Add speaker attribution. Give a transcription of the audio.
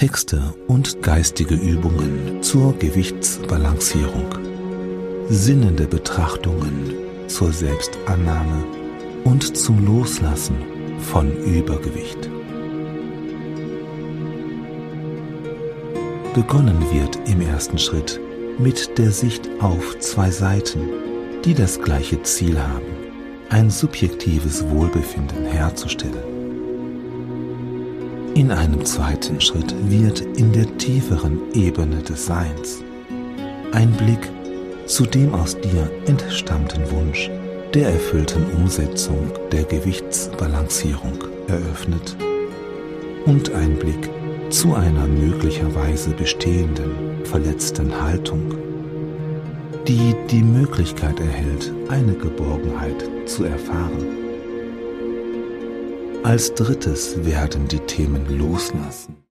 Speaker 1: Texte und geistige Übungen zur Gewichtsbalancierung, sinnende Betrachtungen zur Selbstannahme und zum Loslassen von Übergewicht. Begonnen wird im ersten Schritt mit der Sicht auf zwei Seiten, die das gleiche Ziel haben, ein subjektives Wohlbefinden herzustellen. In einem zweiten Schritt wird in der tieferen Ebene des Seins ein Blick zu dem aus dir entstammten Wunsch der erfüllten Umsetzung der Gewichtsbalancierung eröffnet und ein Blick zu einer möglicherweise bestehenden, verletzten Haltung, die die Möglichkeit erhält, eine Geborgenheit zu erfahren. Als drittes werden die Themen Loslassen